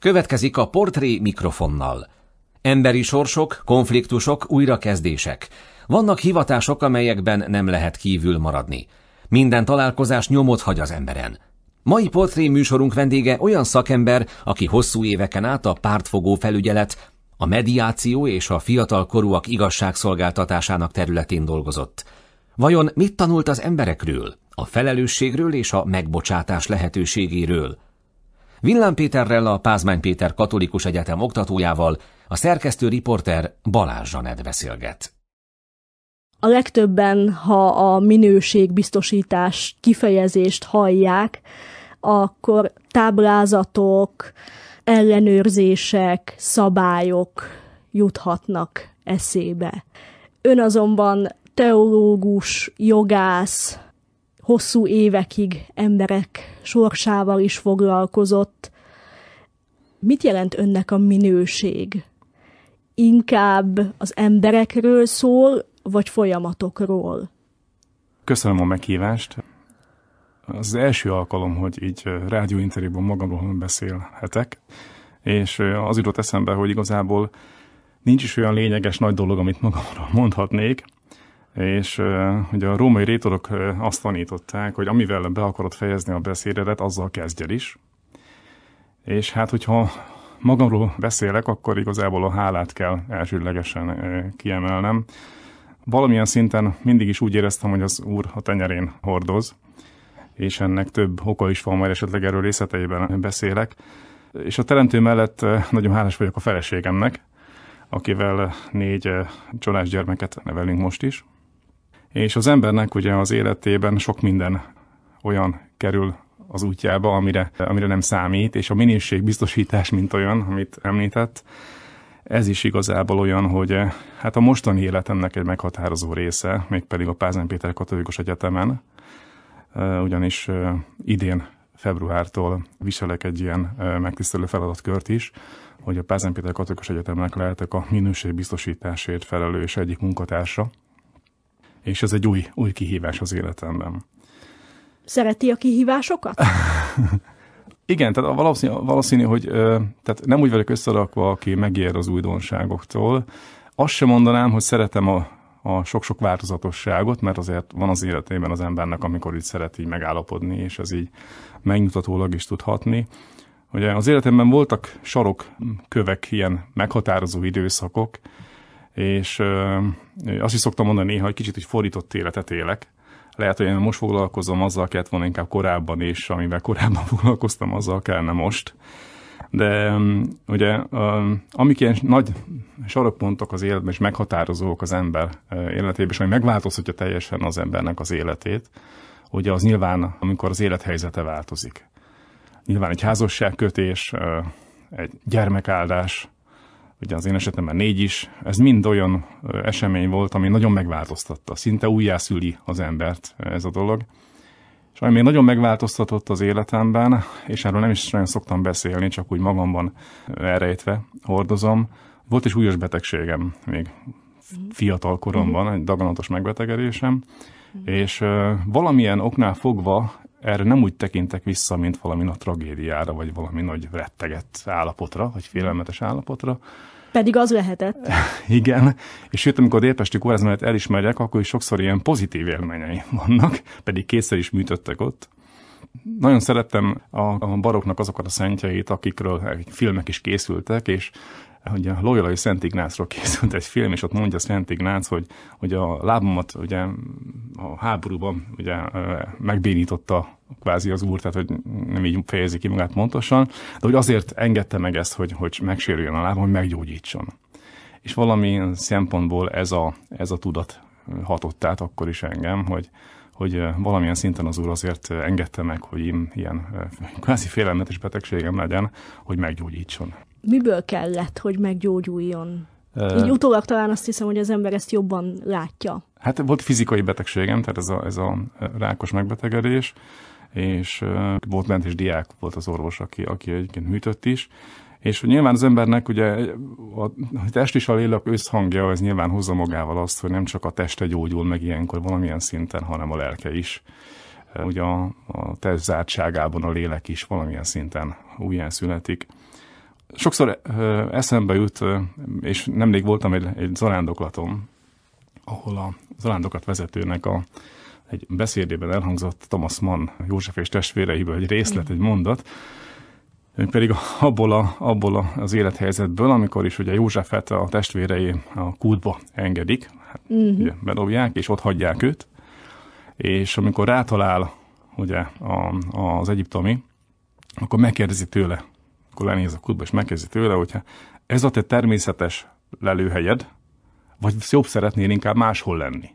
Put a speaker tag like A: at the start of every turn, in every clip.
A: Következik a portré mikrofonnal. Emberi sorsok, konfliktusok, újrakezdések. Vannak hivatások, amelyekben nem lehet kívül maradni. Minden találkozás nyomot hagy az emberen. Mai portré műsorunk vendége olyan szakember, aki hosszú éveken át a pártfogó felügyelet, a mediáció és a fiatal korúak igazságszolgáltatásának területén dolgozott. Vajon mit tanult az emberekről, a felelősségről és a megbocsátás lehetőségéről? Villám Péterrel, a Pázmány Péter Katolikus Egyetem oktatójával a szerkesztő riporter Balázs Zsanett beszélget.
B: A legtöbben, ha a minőségbiztosítás kifejezést hallják, akkor táblázatok, ellenőrzések, szabályok juthatnak eszébe. Ön azonban teológus, jogász, hosszú évekig emberek sorsával is foglalkozott. Mit jelent önnek a minőség? Inkább az emberekről szól, vagy folyamatokról?
C: Köszönöm a meghívást. Az első alkalom, hogy így rádióinterjúban magamról beszélhetek, és az jutott eszembe, hogy igazából nincs is olyan lényeges nagy dolog, amit magamról mondhatnék, és ugye a római rétorok azt tanították, hogy amivel be akarod fejezni a beszédedet, azzal kezdj el is. És hát, hogyha magamról beszélek, akkor igazából a hálát kell elsődlegesen kiemelnem. Valamilyen szinten mindig is úgy éreztem, hogy az Úr a tenyerén hordoz, és ennek több oka is van, majd esetleg erről részleteiben beszélek. És a teremtő mellett nagyon hálás vagyok a feleségemnek, akivel 4 csodás gyermeket nevelünk most is. És az embernek ugye az életében sok minden olyan kerül az útjába, amire nem számít, és a minőségbiztosítás, mint olyan, amit említett, ez is igazából olyan, hogy hát a mostani életemnek egy meghatározó része, mégpedig a Pázmány Péter Katolikus Egyetemen, ugyanis idén februártól viselek egy ilyen megtisztelő feladatkört is, hogy a Pázmány Péter Katolikus Egyetemnek lehetek a minőségbiztosításért felelős egyik munkatársa, és ez egy új kihívás az életemben.
B: Szereti a kihívásokat?
C: Igen, tehát valószínű, hogy tehát nem úgy vagyok összerakva, aki megijed az újdonságoktól. Azt sem mondanám, hogy szeretem a sok-sok változatosságot, mert azért van az életében az embernek, amikor így szeret így megállapodni, és ez így megnyugtatólag is tudhatni. Ugye az életemben voltak sarokkövek, ilyen meghatározó időszakok, és azt is szoktam mondani néha, hogy kicsit fordított életet élek. Lehet, hogy én most foglalkozom, azzal kellett volna inkább korábban, és amivel korábban foglalkoztam, azzal kellene most. De ugye, amik ilyen nagy sarokpontok az életben, és meghatározók az ember életében, és ami megváltoztatja teljesen az embernek az életét, ugye az nyilván, amikor az élethelyzete változik. Nyilván egy házasságkötés, egy gyermekáldás, ugye az én esetemben 4 is, ez mind olyan esemény volt, ami nagyon megváltoztatta. Szinte újjászüli az embert ez a dolog. És ami még nagyon megváltoztatott az életemben, és erről nem is nagyon szoktam beszélni, csak úgy magamban elrejtve hordozom, volt egy súlyos betegségem még fiatal koromban, egy daganatos megbetegedésem, és valamilyen oknál fogva erre nem úgy tekintek vissza, mint valami nagy tragédiára, vagy valami nagy rettegett állapotra, vagy félelmetes állapotra.
B: Pedig az lehetett.
C: Igen, és sőt, amikor a Délpesti Kórház mellett elismerjek, akkor is sokszor ilyen pozitív élményei vannak, pedig kétszer is műtöttek ott. Nagyon szerettem a baroknak azokat a szentjeit, akikről filmek is készültek, és ugye a Loyolai Szent Ignácról készült egy film, és ott mondja Szent Ignác, hogy a lábamat ugye a háborúban ugye megbénította kvázi az Úr, tehát hogy nem így fejezi ki magát pontosan, de hogy azért engedte meg ezt, hogy megsérüljön a lábam, hogy meggyógyítson. És valami szempontból ez a tudat hatott át akkor is engem, hogy valamilyen szinten az Úr azért engedte meg, hogy ilyen kvázi félelmetes betegségem legyen, hogy meggyógyítson.
B: Miből kellett, hogy meggyógyuljon? Így utólag talán azt hiszem, hogy az ember ezt jobban látja.
C: Hát volt fizikai betegségem, tehát ez a rákos megbetegedés, és volt bent is diák, volt az orvos, aki egyébként műtött is, és nyilván az embernek ugye a test és a lélek összhangja, ez nyilván hozza magával azt, hogy nem csak a teste gyógyul meg ilyenkor valamilyen szinten, hanem a lelke is. Ugye a test zártságában a lélek is valamilyen szinten újjászületik. Sokszor eszembe jut, és nemrég voltam egy zarándoklaton, ahol a zarándokat vezetőnek egy beszédében elhangzott Thomas Mann, József és testvéreiből egy részlet, egy mondat, pedig abból az élethelyzetből, amikor is ugye Józsefet a testvérei a kútba engedik, ugye bedobják, és ott hagyják őt, és amikor rátalál ugye az egyiptomi, akkor megkérdezi tőle, akkor lenéz a kútba, és megkérdezi tőle, hogyha ez a te természetes lelőhelyed, vagy jobb szeretnél inkább máshol lenni.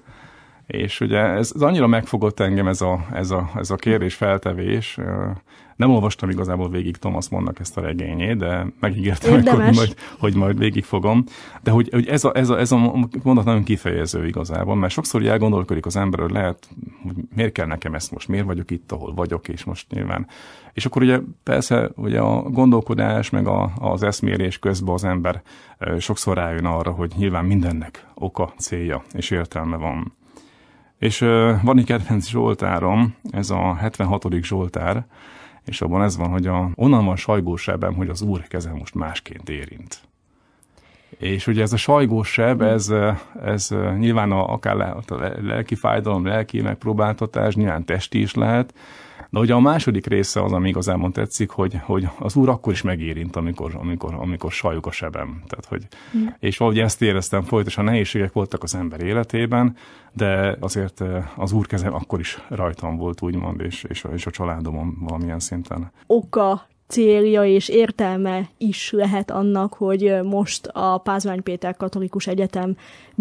C: És ugye ez annyira megfogott engem ez a kérdés feltevés. Nem olvastam igazából végig Thomas Mannnak ezt a regényét, de megígértem, hogy majd végigfogom. De hogy ez a mondat nagyon kifejező igazából, mert sokszor elgondolkodik az ember, hogy lehet, hogy miért kell nekem ezt most, miért vagyok itt, ahol vagyok, és most nyilván. És akkor ugye persze ugye a gondolkodás, meg az eszmélés közben az ember sokszor rájön arra, hogy nyilván mindennek oka, célja és értelme van. És van egy kedvenc zsoltárom, ez a 76. zsoltár, és abban ez van, hogy onnan van sajgós sebem, hogy az Úr keze most másként érint. És ugye ez a sajgós seb, ez nyilván akár a lelki fájdalom, lelki megpróbáltatás, nyilván testi is lehet, de ugye a második része az, ami igazából tetszik, hogy az Úr akkor is megérint, amikor sajog a sebem. Tehát, és valahogy ezt éreztem, folyamatosan nehézségek voltak az ember életében, de azért az Úr keze akkor is rajtam volt, úgymond, és a családomon valamilyen szinten.
B: Oka, célja és értelme is lehet annak, hogy most a Pázmány Péter Katolikus Egyetem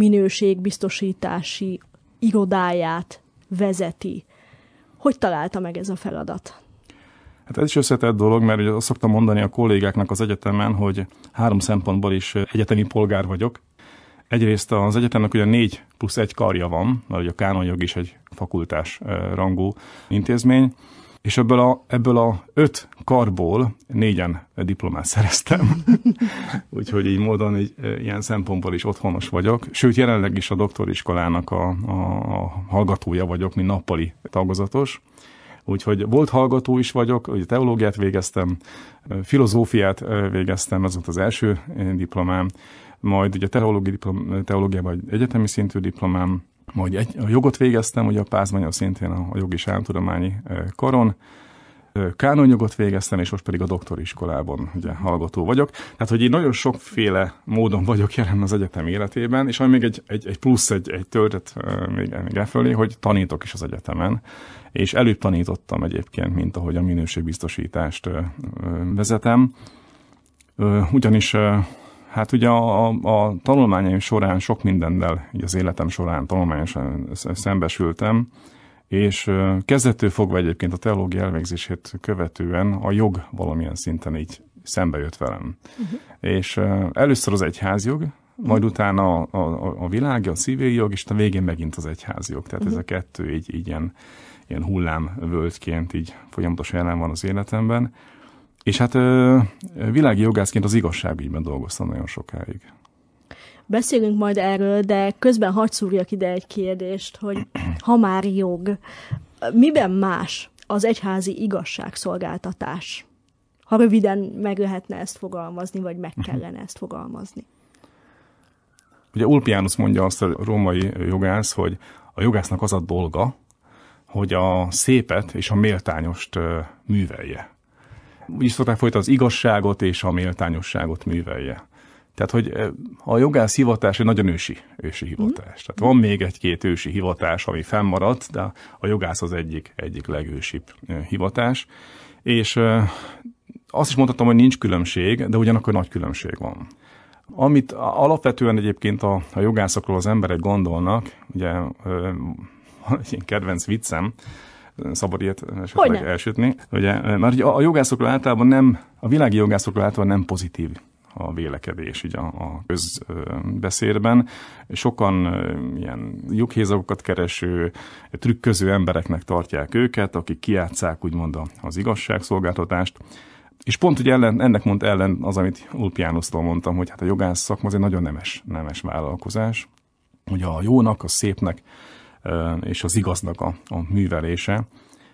B: minőségbiztosítási irodáját vezeti. Hogy találta meg ez a feladat?
C: Hát ez is összetett dolog, mert ugye azt szoktam mondani a kollégáknak az egyetemen, hogy 3 szempontból is egyetemi polgár vagyok. Egyrészt az egyetemnek ugye 4+1 karja van, mert ugye a kánonjog is egy fakultás rangú intézmény, és ebből a 5 karból 4 diplomát szereztem. Úgyhogy így módon ilyen szempontból is otthonos vagyok. Sőt, jelenleg is a doktoriskolának a hallgatója vagyok, mint nappali tagozatos. Úgyhogy volt hallgató is vagyok, ugye teológiát végeztem, filozófiát végeztem, ez volt az első diplomám, majd ugye teológiában egy egyetemi szintű diplomám, majd a jogot végeztem, ugye a Pázmányon szintén a jogi és államtudományi karon, kánonjogot végeztem, és most pedig a doktoriskolában ugye hallgató vagyok. Tehát, hogy én nagyon sokféle módon vagyok jelen az egyetem életében, és ami még egy plusz, egy töltet még elfölé, hogy tanítok is az egyetemen, és előbb tanítottam egyébként, mint ahogy a minőségbiztosítást vezetem. Ugyanis hát ugye a tanulmányaim során sok mindennel, így az életem során tanulmányosan szembesültem, és kezdettől fogva egyébként a teológia elvégzését követően a jog valamilyen szinten így szembe jött velem. És először az egyházjog, majd utána a világi, a civil jog, és a végén megint az egyházjog. Tehát ez a kettő így ilyen hullámvölgyként így folyamatosan jelen van az életemben. És hát világi jogászként az igazságügyben dolgoztam nagyon sokáig.
B: Beszélünk majd erről, de közben hadd szúrjak ide egy kérdést, hogy ha már jog, miben más az egyházi igazságszolgáltatás? Ha röviden meg lehetne ezt fogalmazni, vagy meg kellene ezt fogalmazni.
C: Ugye Ulpianus mondja azt a római jogász, hogy a jogásznak az a dolga, hogy a szépet és a méltányost művelje. Úgy is szokták folytatni, az igazságot és a méltányosságot művelje. Tehát, hogy a jogász hivatás egy nagyon ősi hivatás. Tehát van még egy-két ősi hivatás, ami fennmaradt, de a jogász az egyik legősibb hivatás. És azt is mondhatom, hogy nincs különbség, de ugyanakkor nagy különbség van. Amit alapvetően egyébként a jogászokról az emberek gondolnak, ugye egy kedvenc viccem, szabad ilyet esetleg elsütni, ugye, mert a jogászokról általában a világi jogászokról általában nem pozitív a vélekedés így a közbeszédben. Sokan ilyen lyukhézagokat kereső, trükköző embereknek tartják őket, akik kijátsszák úgymond az igazságszolgáltatást. És pont ugye ennek mond ellen az, amit Ulpianusztól mondtam, hogy hát a jogász szakma az egy nagyon nemes vállalkozás. Ugye a jónak, a szépnek és az igaznak a művelése.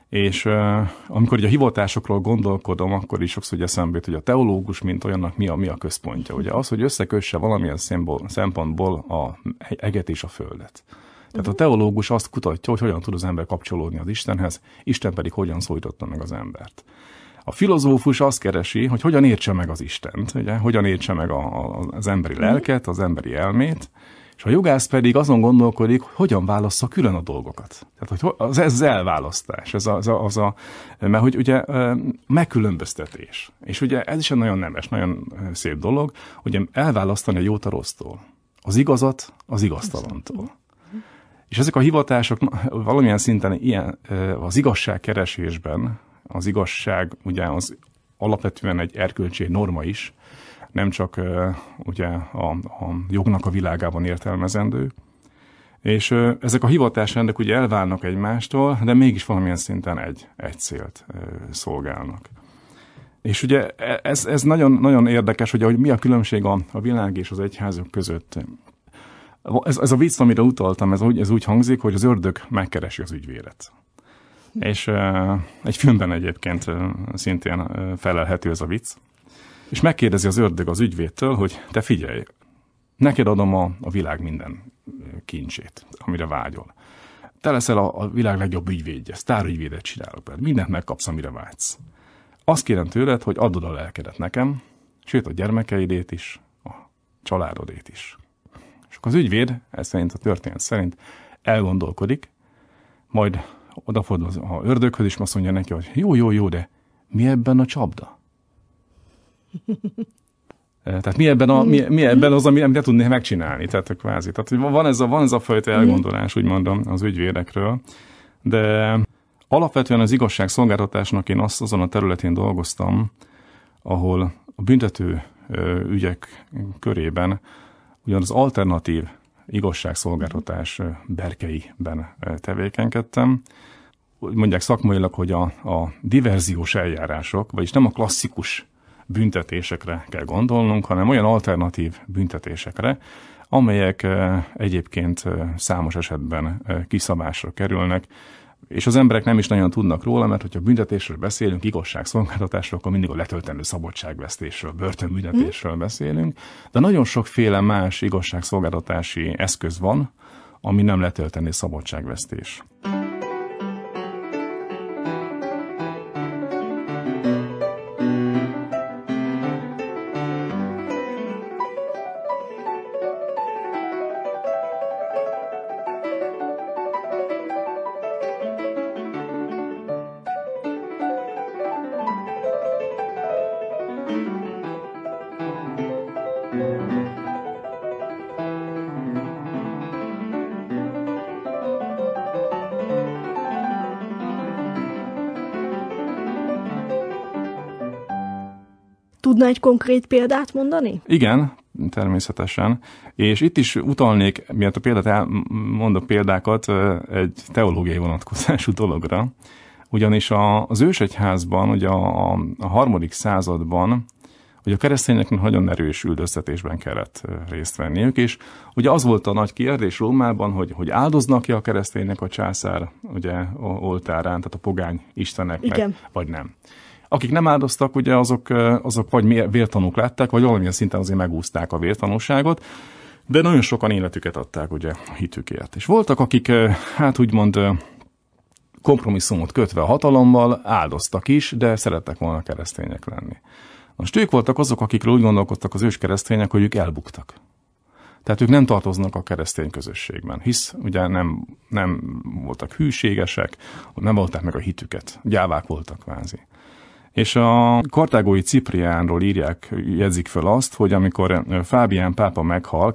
C: És amikor ugye a hivatásokról gondolkodom, akkor is sokszor eszembe jut, hogy a teológus, mint olyannak mi a központja. Ugye az, hogy összekösse valamilyen szempontból a eget és a földet. Tehát a teológus azt kutatja, hogy hogyan tud az ember kapcsolódni az Istenhez, Isten pedig hogyan szólította meg az embert. A filozófus azt keresi, hogy hogyan értse meg az Istent, ugye? Hogyan értse meg az emberi lelket, az emberi elmét, és a jogász pedig azon gondolkodik, hogy hogyan válassza külön a dolgokat. Tehát hogy ez az elválasztás, mert hogy ugye megkülönböztetés. És ugye ez is egy nagyon nemes, nagyon szép dolog, ugye elválasztani a jót a rossztól, az igazat az igaztalantól. És ezek a hivatások valamilyen szinten ilyen, az igazságkeresésben, az igazság ugye az alapvetően egy erkölcsi norma is, nem csak ugye a jognak a világában értelmezendő. És ezek a hivatásrendek ugye elválnak egymástól, de mégis valamilyen szinten egy célt szolgálnak. És ugye ez nagyon, nagyon érdekes, hogy mi a különbség a világ és az egyházak között. Ez a vicc, amire utaltam, ez úgy hangzik, hogy az ördög megkeresi az ügyvédet. És egy filmben egyébként szintén felelhető ez a vicc. És megkérdezi az ördög az ügyvédtől, hogy te figyelj, neked adom a világ minden kincsét, amire vágyol. Te leszel a világ legjobb ügyvédje, sztárügyvédet csinálok, mindent megkapsz, amire vágysz. Azt kérem tőled, hogy add oda a lelkedet nekem, sőt a gyermekeidét is, a családodét is. És akkor az ügyvéd, ez szerint a történet szerint elgondolkodik, majd odafordul az ördöghöz, és azt mondja neki, hogy jó, de mi ebben a csapda? Tehát mi ebben az, amit ne tudnék megcsinálni, tehát kvázi. Tehát van ez a fajta elgondolás, úgy mondom, az ügyvédekről, de alapvetően az igazságszolgáltatásnak én azon a területén dolgoztam, ahol a büntető ügyek körében ugyan az alternatív igazságszolgáltatás berkeiben tevékenykedtem. Mondják szakmailag, hogy a diverziós eljárások, vagyis nem a klasszikus büntetésekre kell gondolnunk, hanem olyan alternatív büntetésekre, amelyek egyébként számos esetben kiszabásra kerülnek, és az emberek nem is nagyon tudnak róla, mert hogyha büntetésről beszélünk, igazságszolgáltatásról, akkor mindig a letöltendő szabadságvesztésről, börtönbüntetésről beszélünk, de nagyon sokféle más igazságszolgáltatási eszköz van, ami nem letöltendő szabadságvesztés.
B: Tudna egy konkrét példát mondani?
C: Igen, természetesen. És itt is utalnék, miatt a példát mondok példákat, egy teológiai vonatkozású dologra. Ugyanis az ősegyházban, ugye a 3. században, ugye a keresztényeknek nagyon erős üldöztetésben kellett részt venniük, és ugye az volt a nagy kérdés Rómában, hogy áldoznak-e a kereszténynek a császár ugye, oltárán, tehát a pogány isteneknek, vagy nem. Akik nem áldoztak, ugye azok vagy vértanúk lettek, vagy valamilyen szinten azért megúszták a vértanúságot, de nagyon sokan életüket adták ugye a hitükért. És voltak, akik hát úgymond kompromisszumot kötve a hatalommal áldoztak is, de szerettek volna keresztények lenni. Most ők voltak azok, akikről úgy gondolkodtak az őskeresztények, hogy ők elbuktak. Tehát ők nem tartoznak a keresztény közösségben, hisz ugye nem voltak hűségesek, nem volták meg a hitüket, gyávák voltak kvázi. És a kartágói Cipriánról jegyzik föl azt, hogy amikor Fábián pápa meghal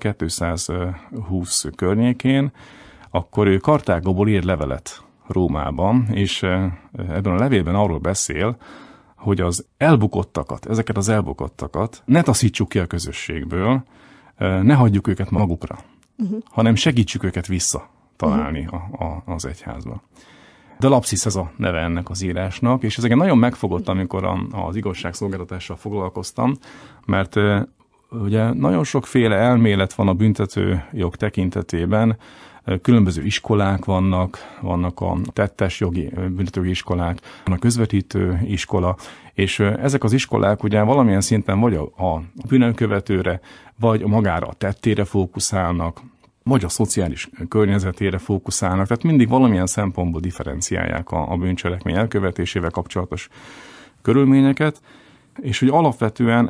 C: 220 környékén, akkor ő Kartágóból ír levelet Rómában, és ebben a levélben arról beszél, hogy az elbukottakat, ezeket az elbukottakat ne taszítsuk ki a közösségből, ne hagyjuk őket magukra, hanem segítsük őket visszatalálni az egyházba. De Lapszis ez a neve ennek az írásnak, és ezeket nagyon megfogott, amikor az igazságszolgáltatással foglalkoztam, mert ugye nagyon sokféle elmélet van a büntető jog tekintetében, Különböző iskolák vannak a tettes jogi büntetőjogi iskolák, van a közvetítő iskola, és ezek az iskolák ugye valamilyen szinten vagy a bűnelkövetőre, vagy magára a tettére fókuszálnak, vagy a szociális környezetére fókuszálnak, tehát mindig valamilyen szempontból differenciálják a bűncselekmény elkövetésével kapcsolatos körülményeket, és hogy alapvetően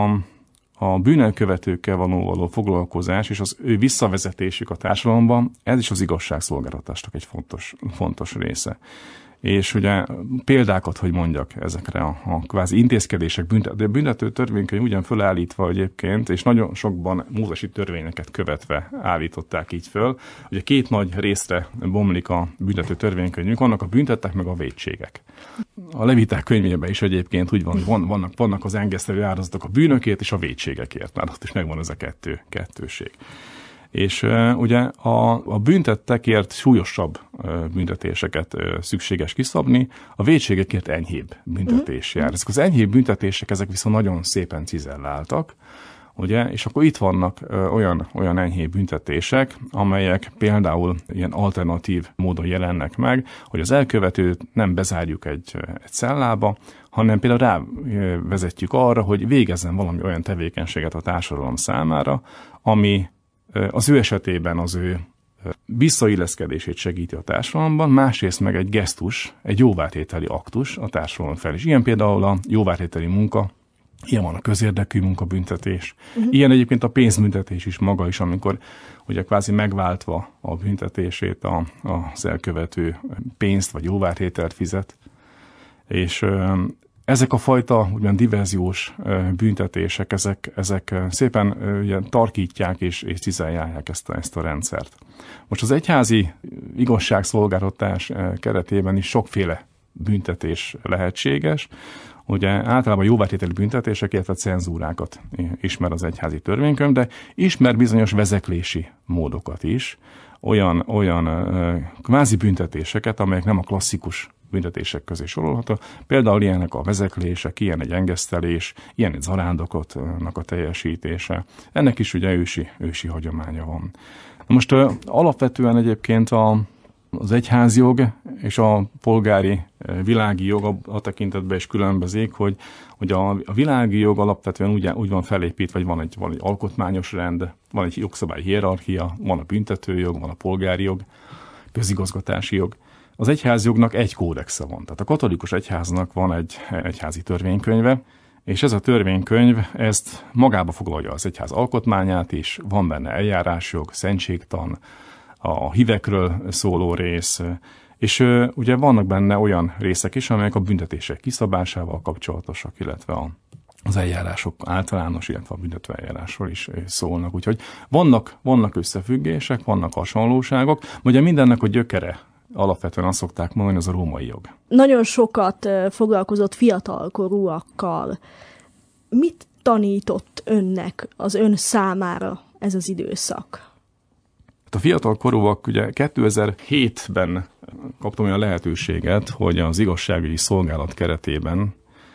C: a bűnelkövetőkkel való foglalkozás és az ő visszavezetésük a társadalomban, ez is az igazságszolgáltatásnak egy fontos része. És ugye példákat, hogy mondjak ezekre a kvázi intézkedések, de büntető törvénykönyv ugyan fölállítva egyébként, és nagyon sokban mózesi törvényeket követve állították így föl. Ugye 2 nagy részre bomlik a büntető törvénykönyvünk, vannak a büntettek meg a vétségek. A leviták könyvében is egyébként úgy vannak az engesztelő áldozatok a bűnökért és a vétségekért, már ott is megvan ez a kettőség. És ugye a büntettekért súlyosabb büntetéseket szükséges kiszabni, a vétségekért enyhébb büntetés jár. Ezek az enyhébb büntetések, ezek viszont nagyon szépen cizelláltak, ugye, és akkor itt vannak olyan enyhébb büntetések, amelyek például ilyen alternatív módon jelennek meg, hogy az elkövetőt nem bezárjuk egy cellába, hanem például rávezetjük arra, hogy végezzen valami olyan tevékenységet a társadalom számára, ami az ő esetében az ő visszailleszkedését segíti a társadalomban, másrészt meg egy gesztus, egy jóvátételi aktus a társadalom felé. Ilyen például a jóvátételi munka, ilyen van a közérdekű munkabüntetés. Ilyen egyébként a pénzbüntetés is maga is, amikor ugye kvázi megváltva a büntetését az elkövető pénzt vagy jóvátételt fizet. És ezek a fajta úgymond diverziós büntetések, ezek szépen ugye, tarkítják és cizellálják ezt a rendszert. Most az egyházi igazságszolgáltatás keretében is sokféle büntetés lehetséges. Ugye általában jóvátételi büntetések, illetve cenzúrákat ismer az egyházi törvénykönyv, de ismer bizonyos vezeklési módokat is, olyan kvázi büntetéseket, amelyek nem a klasszikus büntetések közé sorolható. Például ilyenek a vezeklések, ilyen egy engesztelés, ilyen egy zarándokotnak a teljesítése. Ennek is ugye ősi hagyománya van. Most alapvetően egyébként az egyházjog és a polgári világi jog a tekintetben is különbözik, hogy a világi jog alapvetően úgy van felépítve, hogy van egy alkotmányos rend, van egy jogszabály hierarchia, van a büntetőjog, van a polgári jog, közigazgatási jog. Az egyházjognak egy kódexe van. Tehát a katolikus egyháznak van egy egyházi törvénykönyve, és ez a törvénykönyv ezt magába foglalja az egyház alkotmányát is, van benne eljárásjog, szentségtan, a hívekről szóló rész, és ugye vannak benne olyan részek is, amelyek a büntetések kiszabásával kapcsolatosak, illetve az eljárások általános, illetve a büntető eljárásról is szólnak. Úgyhogy vannak összefüggések, vannak hasonlóságok, ugye mindennek a gyökere alapvetően azt szokták mondani, az a római jog.
B: Nagyon sokat foglalkozott fiatalkorúakkal. Mit tanított önnek, az ön számára ez az időszak?
C: A fiatalkorúak ugye 2007-ben kaptam olyan lehetőséget, hogy az igazságügyi szolgálat keretében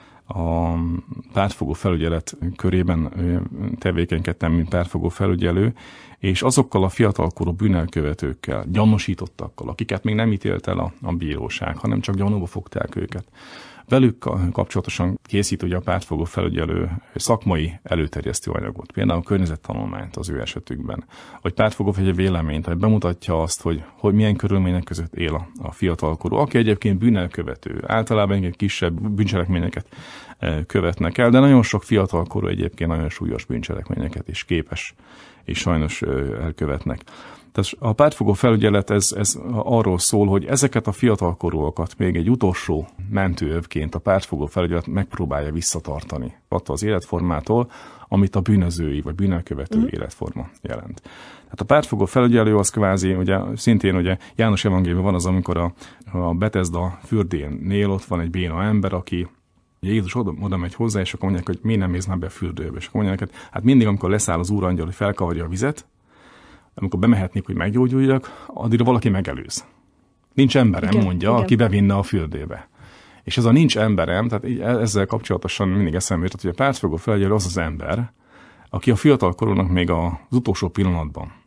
C: a pártfogó felügyelet körében tevékenykedtem, mint pártfogó felügyelő, és azokkal a fiatalkorú bűnelkövetőkkel, gyanúsítottakkal, akiket még nem ítélt el a bíróság, hanem csak gyanúba fogták őket. Velük kapcsolatosan készít ugye a pártfogó felügyelő szakmai előterjesztő anyagot, például a környezettanulmányt az ő esetükben, vagy pártfogó felügyelő véleményt, hogy bemutatja azt, hogy milyen körülmények között él a fiatalkorú, aki egyébként bűnelkövető, általában egy kisebb bűncselekményeket követnek el, de nagyon sok fiatalkorú egyébként nagyon súlyos bűncselekményeket is képes, és sajnos elkövetnek. Tehát a pártfogó felügyelet ez arról szól, hogy ezeket a fiatalkorúakat még egy utolsó mentőövként a pártfogó felügyelet megpróbálja visszatartani attól az életformától, amit a bűnözői vagy bűnelkövető életforma jelent. Tehát a pártfogó felügyelő az kvázi, ugye szintén ugye János evangéliumban van az, amikor a Betesda fürdénél ott van egy béna ember, aki Jézus oda megy hozzá, és akkor mondják, hogy miért nem mész már be a fürdőbe. És akkor mondják, hogy hát mindig, amikor leszáll az úrangyal, hogy felkavarja a vizet, amikor bemehetnék, hogy meggyógyuljak, addigra valaki megelőz. Nincs emberem, igen, mondja, igen, aki bevinne a fürdőbe. És ez a nincs emberem, tehát ezzel kapcsolatosan mindig eszembe jutott, hogy a pártfogó felügyelő az az ember, aki a fiatalkorúnak még az utolsó pillanatban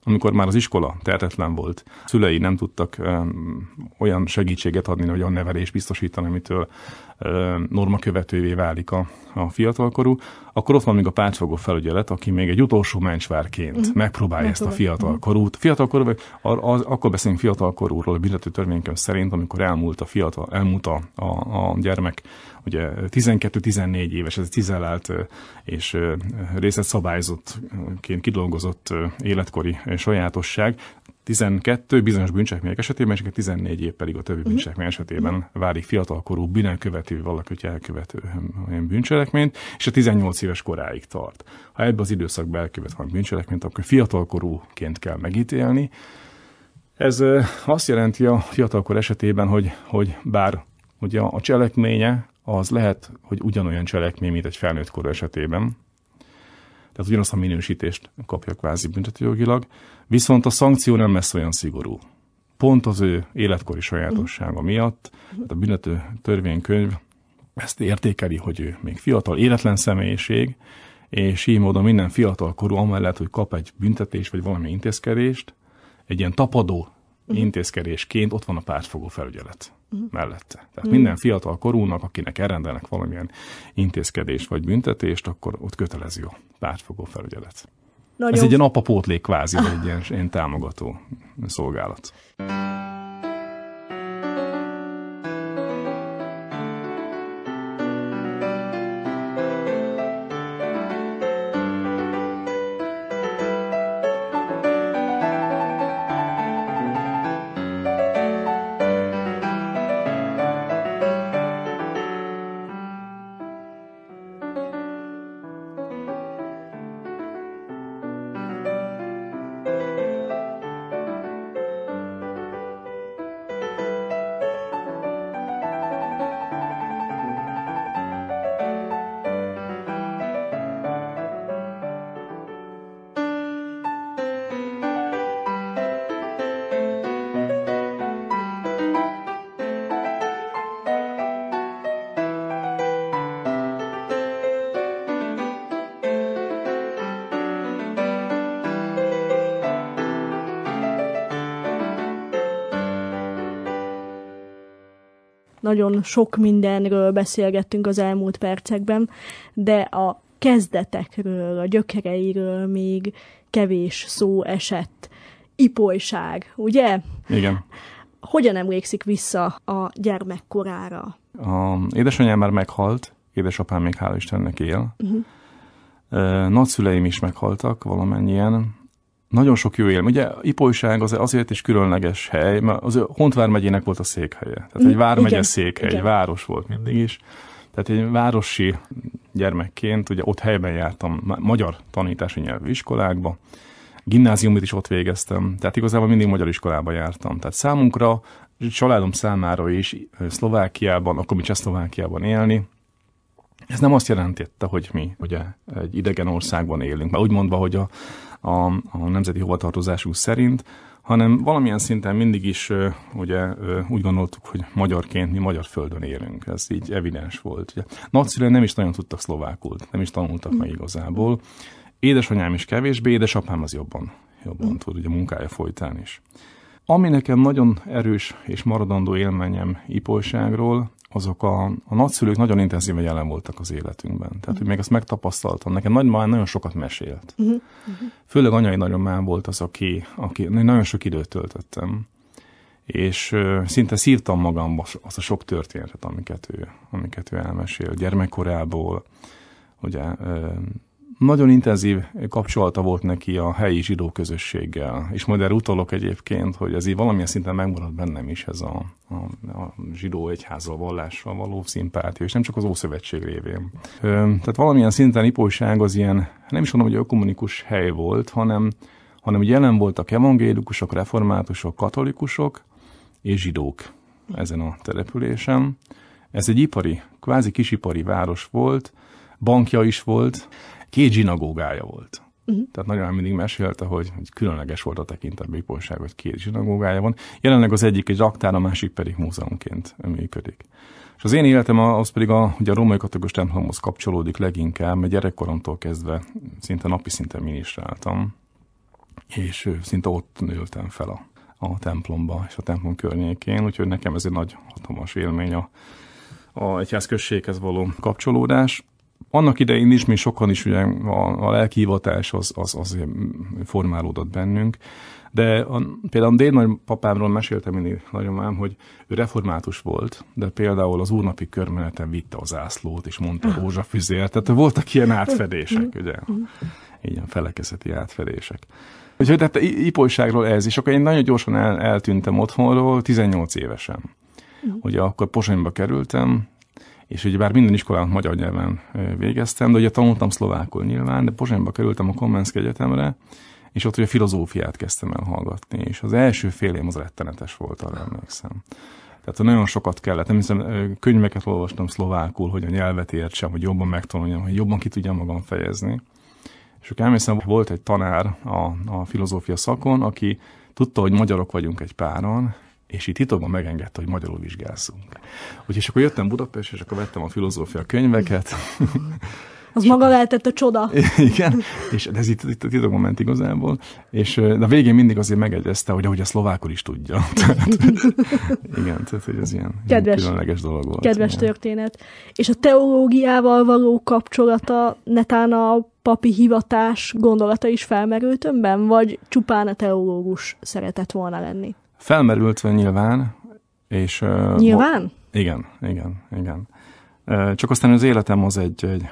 C: amikor már az iskola tehetetlen volt, szülei nem tudtak olyan segítséget adni, vagy olyan nevelést biztosítani, amitől normakövetővé válik a fiatalkorú, akkor ott van még a pártfogó felügyelet, aki még egy utolsó mencsvárként megpróbálja ezt a fiatalkorút. Fiatalkorú, akkor beszélünk fiatalkorúról a büntető törvénykönyv szerint, amikor elmúlt a gyermek, ugye 12-14 éves, ez egy cizellált és részletszabályozottként kidolgozott életkori sajátosság. 12 bizonyos bűncselekmények esetében, és 14 év pedig a többi bűncselekmény esetében válik fiatalkorú bűnelkövető valaki, hogy elkövető olyan bűncselekményt, és a 18 éves koráig tart. Ha ebbe az időszakban elkövet van bűncselekményt, akkor fiatalkorúként kell megítélni. Ez azt jelenti a fiatalkor esetében, hogy bár ugye a cselekménye az lehet, hogy ugyanolyan cselekmény, mint egy felnőtt korú esetében, tehát ugyanazt a minősítést kapja kvázi büntetőjogilag, viszont a szankció nem lesz olyan szigorú. Pont az ő életkori sajátossága miatt, tehát a büntető törvénykönyv ezt értékeli, hogy ő még fiatal, életlen személyiség, és így módon minden fiatalkorú amellett, hogy kap egy büntetést vagy valami intézkedést, egy ilyen tapadó intézkedésként ott van a pártfogó felügyelet mellette. Tehát minden fiatal korúnak, akinek elrendelnek valamilyen intézkedést vagy büntetést, akkor ott kötelező a pártfogó felügyelet. Ez egy ilyen apapótlék kvázi, egy ilyen támogató szolgálat.
B: Nagyon sok mindenről beszélgettünk az elmúlt percekben, de a kezdetekről, a gyökereiről még kevés szó esett. Ipolyság, ugye?
C: Igen.
B: Hogyan emlékszik vissza a gyermekkorára?
C: Édesanyám már meghalt, édesapám még hála Istennek él. Nagyszüleim is meghaltak valamennyien. Nagyon sok jó élmény. Ugye Ipolyság azért is különleges hely, mert az Hont vármegyének volt a székhelye. Tehát egy vármegye székhely, egy város volt mindig is. Tehát egy városi gyermekként, ugye ott helyben jártam magyar tanítási nyelvű iskolákba, gimnáziumot is ott végeztem, tehát igazából mindig magyar iskolába jártam. Tehát számunkra, családom számára is Szlovákiában, akkor mi Csehszlovákiában élni, ez nem azt jelentette, hogy mi ugye egy idegen országban élünk, mert úgy mondva, hogy a nemzeti hovatartozásunk szerint, hanem valamilyen szinten mindig is ugye, úgy gondoltuk, hogy magyarként mi magyar földön élünk. Ez így evidens volt. Ugye. Nagyszüleim nem is nagyon tudtak szlovákul, nem is tanultak meg igazából. Édesanyám is kevésbé, édesapám az jobban tud ugye munkája folytán is. Ami nekem nagyon erős és maradandó élményem Ipolyságról, azok a nagyszülők nagyon intenzíven jelen voltak az életünkben. Tehát, hogy még ezt megtapasztaltam. Nekem nagymamám nagyon sokat mesélt. Főleg anyai nagymamám volt az, aki nagyon sok időt töltöttem. És szinte szívtam magamba azt a sok történetet, amiket ő elmesél. Gyermekkorából, ugye, nagyon intenzív kapcsolata volt neki a helyi zsidó közösséggel, és majd erre utalok egyébként, hogy ez így valamilyen szinten megmaradt bennem is ez a zsidó egyházzal, vallással való szimpátia, és nem csak az Ószövetség révén. Tehát valamilyen szinten Ipolyság az ilyen, nem is mondom, hogy ökumenikus hely volt, hanem jelen voltak evangélikusok, reformátusok, katolikusok és zsidók ezen a településen. Ez egy ipari, kvázi kisipari város volt, bankja is volt, 2 zsinagógája volt. Tehát nagyon mindig mesélte, hogy különleges volt a tekintetben Ipolyság, hogy 2 zsinagógája van. Jelenleg az egyik egy raktár, a másik pedig múzeumként működik. És az én életem az pedig ugye a római katolikus templomhoz kapcsolódik leginkább, mert gyerekkoromtól kezdve szinte napi szinten minisztráltam. és szinte ott nőltem fel a templomba és a templom környékén, úgyhogy nekem ez egy nagy, hatalmas élmény a egyházközséghez való kapcsolódás. Annak idején is, mi sokan is ugye a lelkihivatás az formálódott bennünk, de például a dédnagypapámról meséltem mindig nagyomám, hogy ő református volt, de például az úrnapi körmeneten vitte az zászlót, és mondta rózsafüzért, tehát voltak ilyen átfedések, ugye, ilyen felekezeti átfedések. Úgyhogy tehát ipolyságról ez is. Akkor én nagyon gyorsan eltűntem otthonról, 18 évesen. Ugye akkor Pozsonyba kerültem, és ugye bár minden iskolán magyar nyelven végeztem, de ugye tanultam szlovákul nyilván, de Pozsonyba kerültem a Kommenszki Egyetemre, és ott ugye filozófiát kezdtem el hallgatni, és az első fél év az rettenetes volt, arra emlékszem. Tehát nagyon sokat kellett, nem hiszem, könyveket olvastam szlovákul, hogy a nyelvet értsem, hogy jobban megtanuljam, hogy jobban ki tudjam magam fejezni. És akkor emlékszem, volt egy tanár a filozófia szakon, aki tudta, hogy magyarok vagyunk egy páran, és itt titokban megengedte, hogy magyarul vizsgázzunk. Úgyhogy akkor jöttem Budapest, és akkor vettem a filozófia könyveket.
B: Az maga lehetett a csoda.
C: Igen, és ez itt titokban ment igazából, és de a végén mindig azért megegyezte, hogy ahogy a szlovákul is tudja. Igen, tehát hogy ez ilyen különleges dolog volt.
B: Kedves történet. És a teológiával való kapcsolata, netán a papi hivatás gondolata is felmerült önben, vagy csupán a teológus szeretett volna lenni?
C: Felmerült nyilván, és...
B: Nyilván?
C: Igen. Csak aztán az életem az egy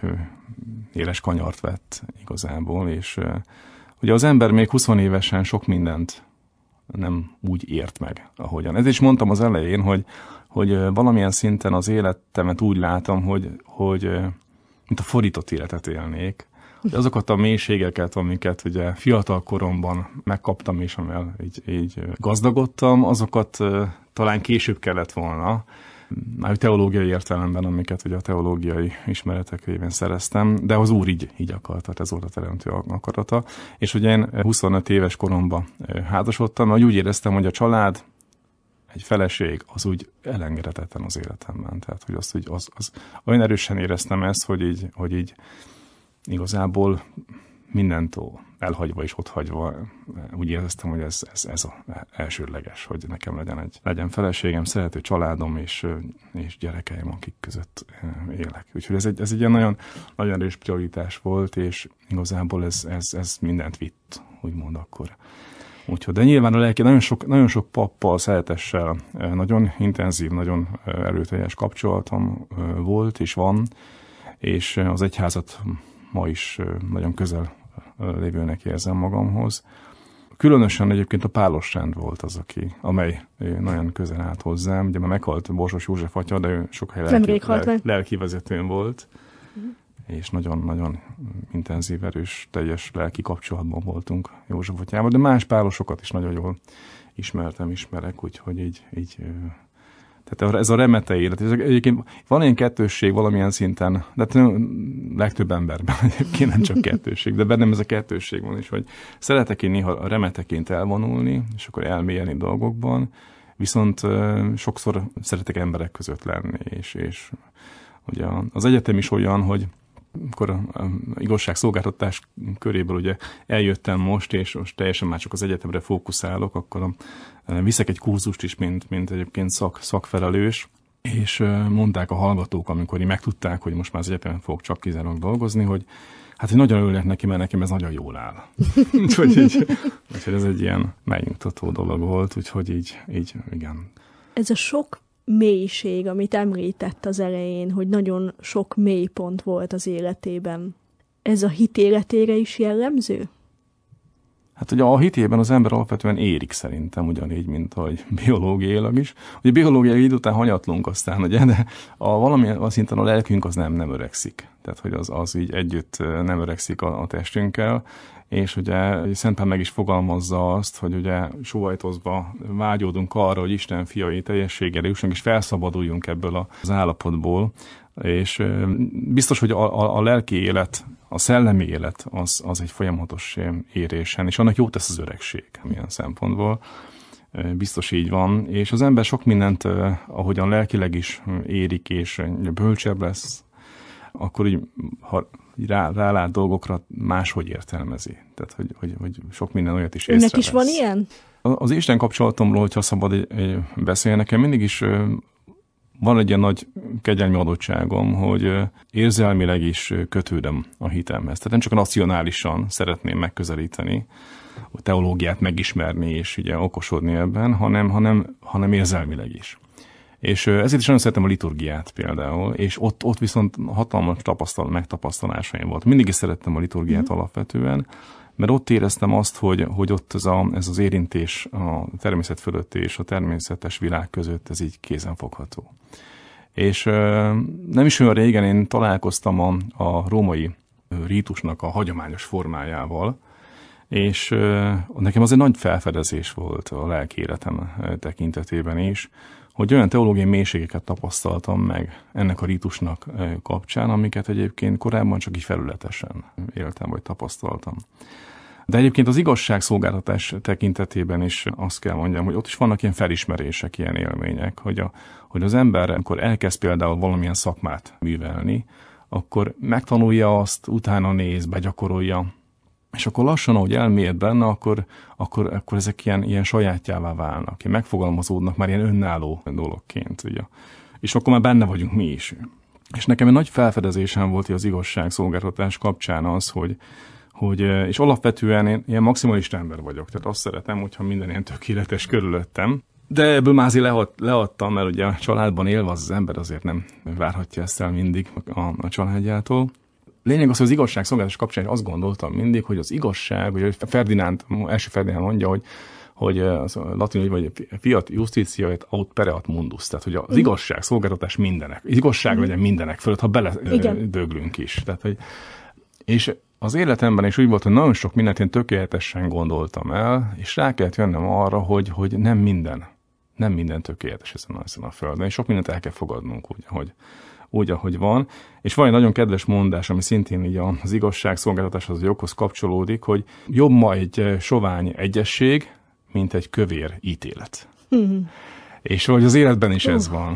C: éles kanyart vett igazából, és ugye az ember még 20 évesen sok mindent nem úgy ért meg, ahogyan. Ezért is mondtam az elején, hogy valamilyen szinten az életemet úgy látom, hogy mint a fordított életet élnék. Azokat a mélységeket, amiket ugye fiatal koromban megkaptam, és amivel így gazdagodtam, azokat talán később kellett volna, már teológiai értelemben, amiket ugye a teológiai ismeretek révén szereztem, de az Úr így akarta, ez volt a teremtő akarata. És ugye én 25 éves koromban házasodtam, mert úgy éreztem, hogy a család, egy feleség, az úgy elengedhetetlen az életemben. Tehát, hogy az olyan erősen éreztem ezt, hogy így igazából mindentől elhagyva és otthagyva úgy éreztem, hogy ez az elsődleges, hogy nekem legyen feleségem, szerető családom és gyerekeim, akik között élek. Úgyhogy ez egy ilyen nagyon, nagyon erős prioritás volt, és igazából ez mindent vitt, úgymond akkor. Úgyhogy, de nyilván a lelki nagyon sok pappal, szeretessel nagyon intenzív, nagyon erőteljes kapcsolatom volt és van, és az egyházat ma is nagyon közel lévőnek érzem magamhoz. Különösen egyébként a Pálos rend volt az, amely nagyon közel állt hozzám. Ugye már meghalt Borsos József atya, de ő sok helyen lelkivezetőn volt, és nagyon-nagyon intenzív, erős, teljes lelki kapcsolatban voltunk József atyával, de más pálosokat is nagyon jól ismerek, úgyhogy így tehát ez a remete élet. Egyébként van ilyen kettősség valamilyen szinten, de legtöbb emberben egyébként nem csak kettősség, de bennem ez a kettősség van is, hogy szeretek én néha remeteként elvonulni, és akkor elmélyedni dolgokban, viszont sokszor szeretek emberek között lenni, és ugye az egyetem is olyan, hogy akkor a igazságszolgáltatás köréből ugye eljöttem most, és most teljesen már csak az egyetemre fókuszálok, akkor viszek egy kurzust is, mint egyébként szakfelelős, és mondták a hallgatók, amikor megtudták, hogy most már az egyetemen fogok csak kizárólag dolgozni, hogy hát, hogy nagyon örülnek neki, mert nekem ez nagyon jól áll. úgyhogy ez egy ilyen megnyugtató dolog volt, úgyhogy így igen.
B: Ez a sok mélység, amit említett az elején, hogy nagyon sok mélypont volt az életében. Ez a hit életére is jellemző?
C: Hát ugye a hitében az ember alapvetően érik szerintem, ugyanígy, mint ahogy biológiailag is. Ugye biológiai idő után hanyatlunk aztán, ugye, de valamilyen szinten a lelkünk az nem öregszik. Tehát, hogy az így együtt nem öregszik a testünkkel, és ugye Szent Pál meg is fogalmazza azt, hogy ugye sóhajtozva vágyódunk arra, hogy Isten fiai teljességére jussunk, és felszabaduljunk ebből az állapotból. És biztos, hogy a lelki élet, a szellemi élet az egy folyamatos érésen, és annak jót tesz az öregség, milyen szempontból. Biztos így van, és az ember sok mindent, ahogyan lelkileg is érik, és bölcsebb lesz, akkor így, ha rálát dolgokra, máshogy értelmezi. Tehát, hogy sok minden olyat is észrevesz.
B: Önnek is van ilyen?
C: Az Isten kapcsolatomról, hogyha szabad beszélni, nekem mindig is van egy ilyen nagy kegyelmi adottságom, hogy érzelmileg is kötődöm a hitemhez. Tehát nem csak racionálisan szeretném megközelíteni, a teológiát megismerni és ugye okosodni ebben, hanem érzelmileg is. És ezért is nagyon szeretem a liturgiát például, és ott viszont hatalmas megtapasztalásaim volt. Mindig is szerettem a liturgiát alapvetően, mert ott éreztem azt, hogy ott ez az érintés a természet fölötti és a természetes világ között, ez így kézenfogható. És nem is olyan régen én találkoztam a római rítusnak a hagyományos formájával, és nekem az egy nagy felfedezés volt a lelki életem tekintetében is, hogy olyan teológiai mélységeket tapasztaltam meg ennek a rítusnak kapcsán, amiket egyébként korábban csak így felületesen éltem vagy tapasztaltam. De egyébként az igazságszolgáltatás tekintetében is azt kell mondjam, hogy ott is vannak ilyen felismerések, ilyen élmények, hogy az ember, amikor elkezd például valamilyen szakmát művelni, akkor megtanulja azt, utána néz, begyakorolja, és akkor lassan, ahogy elmélyed benne, akkor ezek ilyen sajátjává válnak, megfogalmazódnak már ilyen önálló dologként. Ugye. És akkor már benne vagyunk mi is. És nekem egy nagy felfedezésem volt az igazságszolgáltatás kapcsán az, hogy és alapvetően én ilyen maximalista ember vagyok, tehát azt szeretem, hogyha minden ilyen tökéletes körülöttem. De ebből már azért leadtam, mert ugye a családban élve az ember azért nem várhatja ezt el mindig a családjától. Lényeg az, hogy az igazságszolgáltatás kapcsán azt gondoltam mindig, hogy az igazság, ugye első Ferdinánd mondja, hogy az latin, vagy fiat justitia et aut pereat mundus, tehát hogy az igazságszolgáltatás mindenek, igazság legyen mindenek fölött, ha beledöglünk is. Tehát, és az életemben is úgy volt, hogy nagyon sok mindent én tökéletesen gondoltam el, és rá kellett jönnöm arra, hogy nem minden tökéletes ezen a földön, és sok mindent el kell fogadnunk úgy, ahogy van. És van egy nagyon kedves mondás, ami szintén így az igazságszolgáltatáshoz, az joghoz kapcsolódik, hogy jobb ma egy sovány egyesség, mint egy kövér ítélet. És hogy az életben is ez van,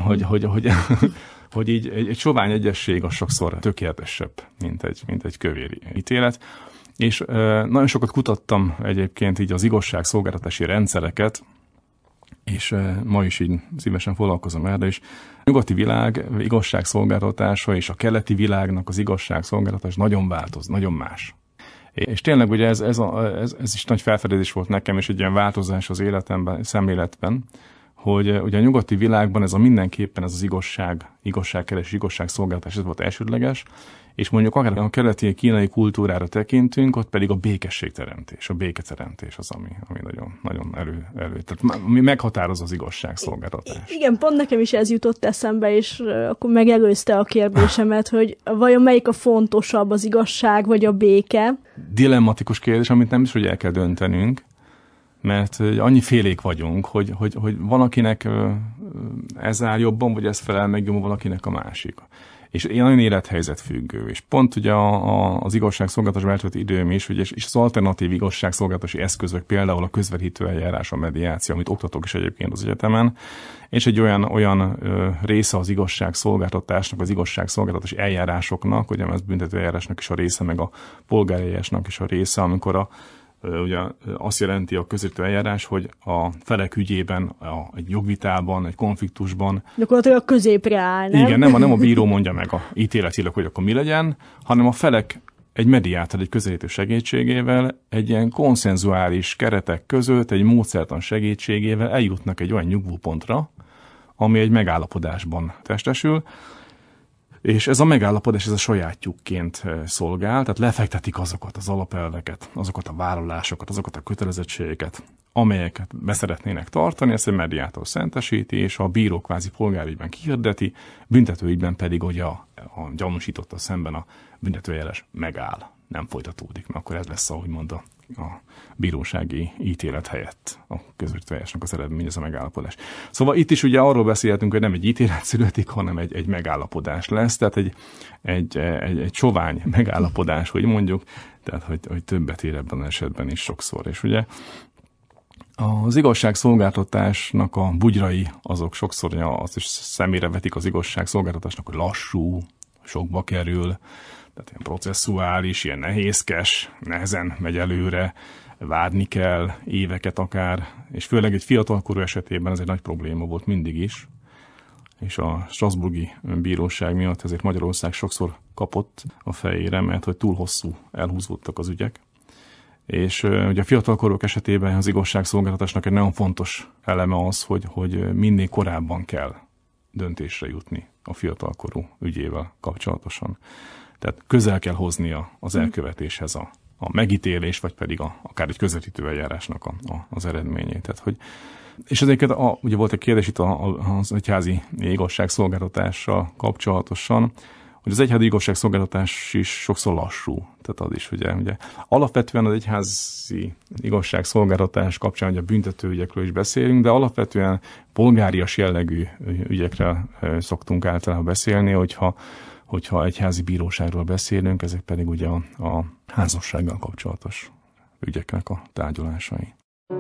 C: hogy így egy sovány egyesség az sokszor tökéletesebb, mint egy kövér ítélet. És nagyon sokat kutattam egyébként így az igazságszolgáltatási rendszereket, és ma is így szívesen foglalkozom erre is. A nyugati világ igazságszolgáltatása és a keleti világnak az igazságszolgáltatás nagyon változ, nagyon más. És tényleg ugye ez is nagy felfedezés volt nekem, és egy ilyen változás az életemben, szemléletben, hogy ugye a nyugati világban ez mindenképpen ez az igazságkeresés, igazságszolgáltatás, ez volt elsődleges, és mondjuk akár a keleti kínai kultúrára tekintünk, ott pedig a békességteremtés, a béketeremtés az, ami nagyon, nagyon elő. Tehát ami meghatározza az igazságszolgáltatást.
B: Igen, pont nekem is ez jutott eszembe, és akkor megelőzte a kérdésemet, hogy vajon melyik a fontosabb, az igazság vagy a béke?
C: Dilemmatikus kérdés, amit nem is, hogy el kell döntenünk, mert annyi félék vagyunk, hogy van, akinek ez áll jobban, vagy ez felel meg jobban, valakinek a másik. És nagyon élethelyzet függő. És pont ugye az igazságszolgáltatásban eltöltött időm is, és az alternatív igazságszolgáltatási eszközök, például a közvetítő eljárás, a mediáció, amit oktatok is egyébként az egyetemen, és egy olyan része az igazságszolgáltatásnak, az igazságszolgáltatási eljárásoknak, ugye ez büntető eljárásnak is a része, meg a polgári eljárásnak is a része, amikor ugye azt jelenti a közvetítő eljárás, hogy a felek ügyében, egy jogvitában, egy konfliktusban...
B: Gyakorlatilag középre áll, nem?
C: Igen, nem a bíró mondja meg a ítéletileg, hogy akkor mi legyen, hanem a felek egy mediátor, egy közelítő segítségével, egy ilyen konszenzuális keretek között, egy módszertan segítségével eljutnak egy olyan nyugvópontra, ami egy megállapodásban testesül, és ez a megállapodás, ez a sajátjukként szolgál, tehát lefektetik azokat az alapelveket, azokat a vállalásokat, azokat a kötelezettségeket, amelyeket beszeretnének tartani, ezt egy mediátor szentesíti, és a bíró kvázi polgárügyben kihirdeti, büntetőügyben pedig ugye a gyanúsítottal szemben a büntetőeljárás megáll, nem folytatódik, mert akkor ez lesz, ahogy mondta, a bírósági ítélet helyett a közvetítőeljárásnak az eredmény, ez a megállapodás. Szóval itt is ugye arról beszélhetünk, hogy nem egy ítélet születik, hanem egy megállapodás lesz, tehát egy sovány megállapodás, hogy mondjuk, tehát hogy többet ér ebben az esetben is sokszor. És ugye az igazságszolgáltatásnak a bugyrai azok sokszor azt is szemére vetik az igazságszolgáltatásnak, hogy lassú, sokba kerül, tehát ilyen processzuális, ilyen nehézkes, nehezen megy előre, várni kell éveket akár, és főleg egy fiatalkorú esetében ez egy nagy probléma volt mindig is, és a strasbourgi bíróság miatt ezért Magyarország sokszor kapott a fejére, mert hogy túl hosszú elhúzódtak az ügyek. És ugye a fiatalkorúk esetében az igazságszolgáltatásnak egy nagyon fontos eleme az, hogy minél korábban kell döntésre jutni a fiatalkorú ügyével kapcsolatosan. Tehát közel kell hoznia az elkövetéshez a megítélés, vagy pedig akár egy közvetítő eljárásnak az eredményét. Tehát, és ezeket ugye volt egy kérdés itt az egyházi igazságszolgáltatással kapcsolatosan, hogy az egyházi igazságszolgáltatás is sokszor lassú. Tehát az is, ugye alapvetően az egyházi igazságszolgáltatás kapcsán ugye a büntetőügyekről is beszélünk, de alapvetően polgárias jellegű ügyekről szoktunk általában beszélni, hogyha egyházi bíróságról beszélünk, ezek pedig ugye a házassággal kapcsolatos ügyeknek a tárgyalásai.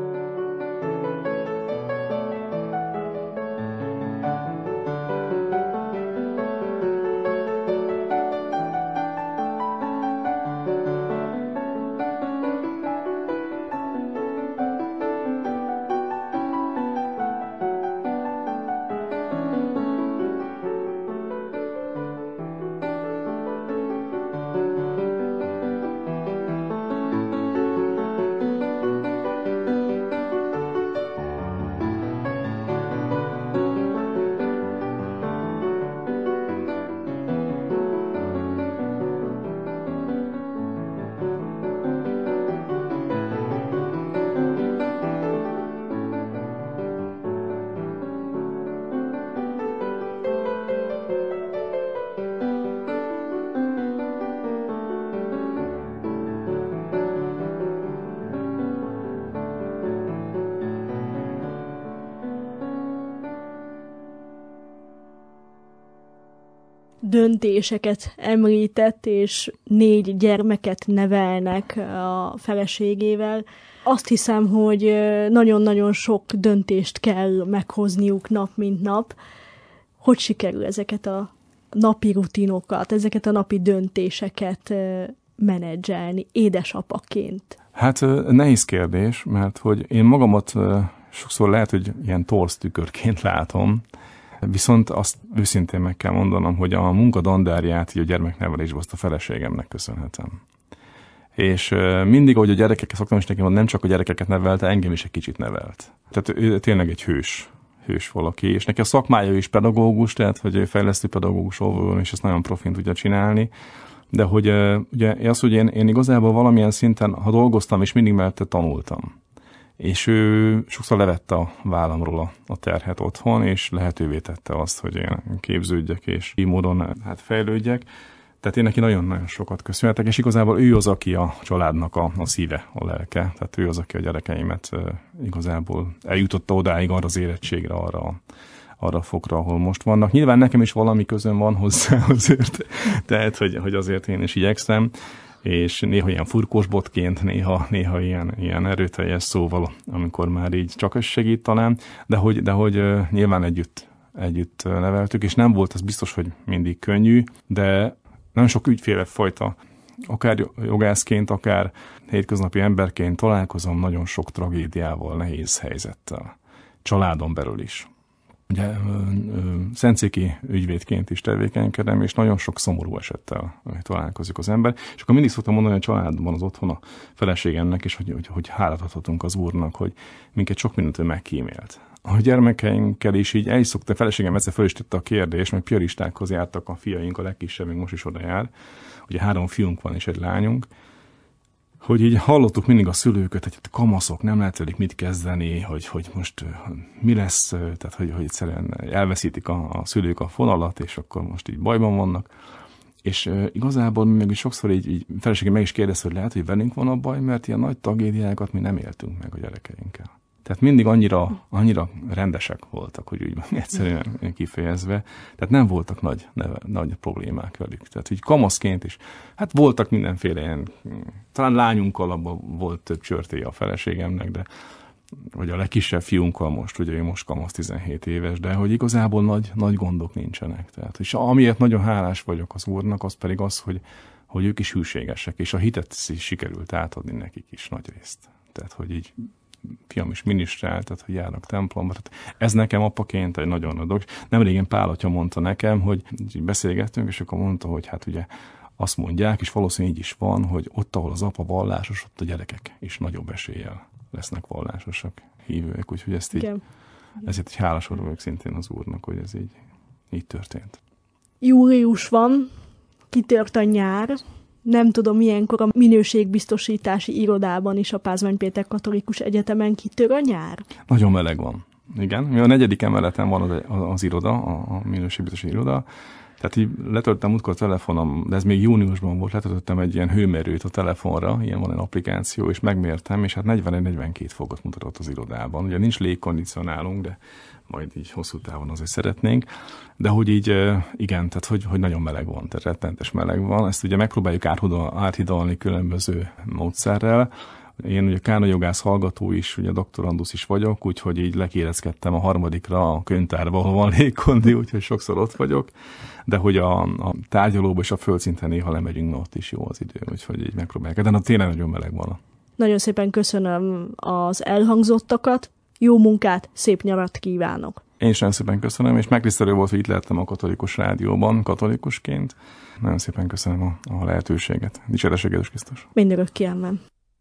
B: Döntéseket említett, és 4 gyermeket nevelnek a feleségével. Azt hiszem, hogy nagyon-nagyon sok döntést kell meghozniuk nap mint nap. Hogy sikerül ezeket a napi rutinokat, ezeket a napi döntéseket menedzselni édesapaként?
C: Hát nehéz kérdés, mert hogy én magamat sokszor lehet, hogy ilyen torz tükörként látom, viszont azt őszintén meg kell mondanom, hogy a munka dandárját így a gyermeknevelésben azt a feleségemnek köszönhetem. És mindig, ahogy a gyerekeket szoktam is neki mondani, nem csak a gyerekeket nevelte, engem is egy kicsit nevelt. Tehát ő tényleg egy hős valaki, és neki a szakmája is pedagógus, tehát hogy fejlesztő pedagógus óvón, és ezt nagyon profin tudja csinálni. De hogy ugye az, hogy én igazából valamilyen szinten, ha dolgoztam, és mindig mellette tanultam. És ő sokszor levette a vállamról a terhet otthon, és lehetővé tette azt, hogy én képződjek, és így módon fejlődjek. Tehát én neki nagyon-nagyon sokat köszönhetek, és igazából ő az, aki a családnak a szíve, a lelke. Tehát ő az, aki a gyerekeimet igazából eljutotta odáig, arra az érettségre, arra a fokra, ahol most vannak. Nyilván nekem is valami közöm van hozzá azért, tehát hogy azért én is igyekszem, és néha ilyen furkósbotként, néha ilyen erőteljes szóval, amikor már így csak ez segít talán, de hogy nyilván együtt neveltük, és nem volt az biztos, hogy mindig könnyű, de nagyon sok ügyfélefajta, akár jogászként, akár hétköznapi emberként találkozom nagyon sok tragédiával, nehéz helyzettel, családon belül is. Ugye szentszéki ügyvédként is tevékenykedem, és nagyon sok szomorú esettel találkozik az ember. És akkor mindig szoktam mondani, hogy a családban az otthon a feleségemnek, és hogy hálát adhatunk az Úrnak, hogy minket sok mindentől megkímélt. A gyermekeinkkel is így el is szokta, a feleségem egyszer föl is tette a kérdést, mert piaristákhoz jártak a fiaink, a legkisebb, még most is oda jár. Ugye 3 fiunk van és egy lányunk, hogy így hallottuk mindig a szülőket, hogy a kamaszok, nem lehet velük mit kezdeni, hogy most mi lesz, tehát hogy egyszerűen elveszítik a szülők a fonalat, és akkor most így bajban vannak. És igazából még sokszor így feleségem meg is kérdezte, hogy lehet, hogy velünk van a baj, mert ilyen nagy tragédiákat mi nem éltünk meg a gyerekeinkkel. Tehát mindig annyira rendesek voltak, hogy úgy egyszerűen kifejezve. Tehát nem voltak nagy problémák velük. Tehát úgy kamaszként is. Hát voltak mindenféle ilyen, talán lányunkkal abban volt több csörtéje a feleségemnek, vagy a legkisebb fiunkkal most, ugye ő most kamasz 17 éves, de hogy igazából nagy gondok nincsenek. Tehát, és amiért nagyon hálás vagyok az Úrnak, az pedig az, hogy ők is hűségesek, és a hitet sikerült átadni nekik is nagy részt. Tehát, hogy így fiam is minisztrál, tehát, hogy járnak templomba. Tehát ez nekem apaként egy nagyon nagy dolog. Nemrégen Pál atya mondta nekem, hogy beszélgettünk, és akkor mondta, hogy hát ugye azt mondják, és valószínűleg így is van, hogy ott, ahol az apa vallásos, ott a gyerekek is nagyobb eséllyel lesznek vallásosak, hívőek. Úgyhogy ezt így, ezért egy hálás vagyok szintén az Úrnak, hogy ez így történt.
B: Július van, kitört a nyár. Nem tudom, ilyenkor a minőségbiztosítási irodában is a Pázmány Péter Katolikus Egyetemen kitör a nyár?
C: Nagyon meleg van. Igen. Mi a 4. emeleten van az iroda, a minőségbiztosítási iroda. Tehát így letöltöttem múltkor a telefonom, de ez még júniusban volt, letöltöttem egy ilyen hőmérőt a telefonra, ilyen van egy applikáció, és megmértem, és hát 41-42 fokot mutatott az irodában. Ugye nincs légkondicionálunk, de majd így hosszú távon azért szeretnénk. De hogy így, igen, tehát hogy nagyon meleg van, tehát rettentes meleg van. Ezt ugye megpróbáljuk áthidalni különböző módszerrel. Én ugye kánajogász hallgató is, ugye doktorandusz is vagyok, úgyhogy így lekérezkedtem a 3. a könyvtárba, ahol van légkondi, úgyhogy sokszor ott vagyok. De hogy a tárgyalóba és a földszinten néha lemegyünk, ott is jó az idő, úgyhogy így megpróbáljuk. De tényleg nagyon meleg van.
B: Nagyon szépen köszönöm az elhangzottakat, jó munkát, szép nyarat kívánok!
C: Én is nagyon szépen köszönöm, és megtisztelő volt, hogy itt lehettem a Katolikus Rádióban, katolikusként. Nagyon szépen köszönöm a lehetőséget. Dicséretes Jézus Krisztus!
B: Mindörökké amen.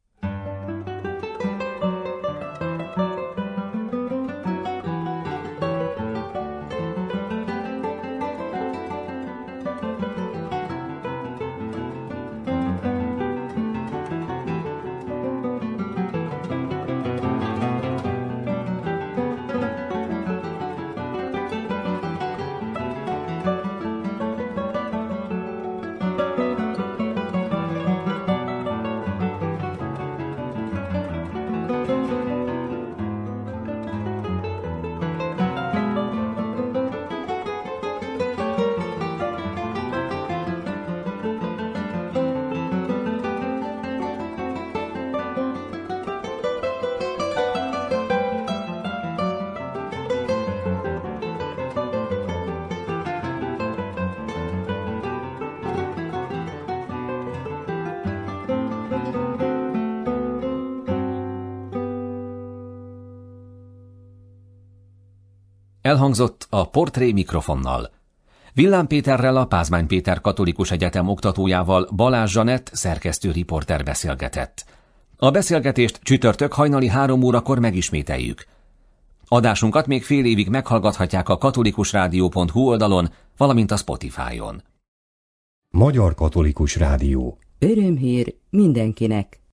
A: Elhangzott a Portré mikrofonnal. Villám Péterrel, a Pázmány Péter Katolikus Egyetem oktatójával Balázs Zsanett szerkesztő riporter beszélgetett. A beszélgetést csütörtök hajnali 3 órakor megismételjük. Adásunkat még fél évig meghallgathatják a katolikusrádió.hu oldalon, valamint a Spotify-on.
D: Magyar Katolikus Rádió.
E: Örömhír mindenkinek!